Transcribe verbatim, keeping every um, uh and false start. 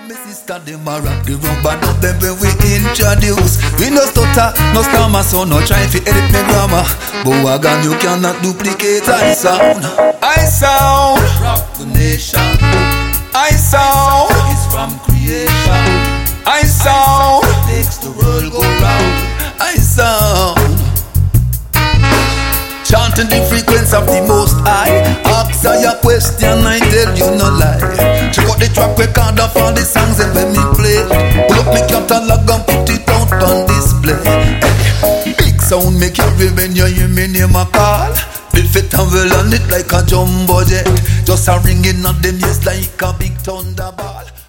me sister, them a rock the rubber dub them when we introduce. We no stutter, no stammer, so no try to edit me grammar. But wagon you cannot duplicate I sound. I sound rock the nation. I sound is from creation. I sound makes the world go round. I sound chanting the frequency of the most high. Ask your question, I tell you no lie. Check out the track record of all the songs and when me play. Pull up me catalog and put it out on display. Hey, big sound make you feel when you hear me name a call. Build fit and well on it like a jumbo jet. Just a ringing on them ears like a big thunderball.